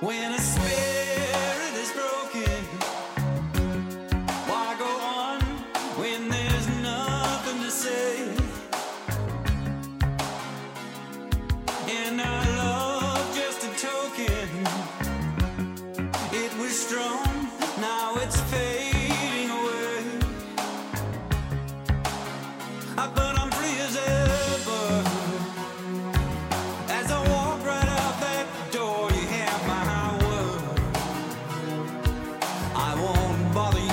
When a spirit is broken, why go on when there's nothing to say? And our love just a token. It was strong, now it's fading away. But I'm free as ever. As I walk right out that door, you have my word. I won't bother you.